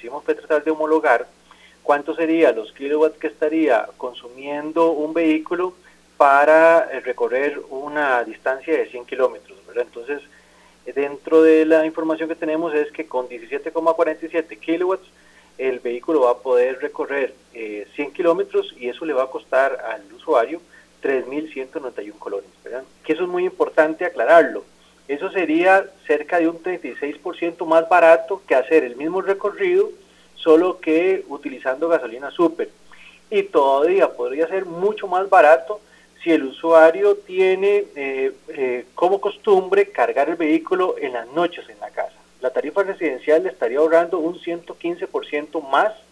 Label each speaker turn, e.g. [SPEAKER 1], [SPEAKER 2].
[SPEAKER 1] pusimos fue tratar de homologar cuántos serían los kilowatts que estaría consumiendo un vehículo para recorrer una distancia de 100 kilómetros, ¿verdad? Entonces, dentro de la información que tenemos es que con 17,47 kilowatts el vehículo va a poder recorrer 100 kilómetros y eso le va a costar al usuario 3.191 colones, ¿verdad? Que eso es muy importante aclararlo. Eso sería cerca de un 36% más barato que hacer el mismo recorrido, solo que utilizando gasolina super. Y todavía podría ser mucho más barato si el usuario tiene como costumbre cargar el vehículo en las noches en la casa. La tarifa residencial le estaría ahorrando un 115% más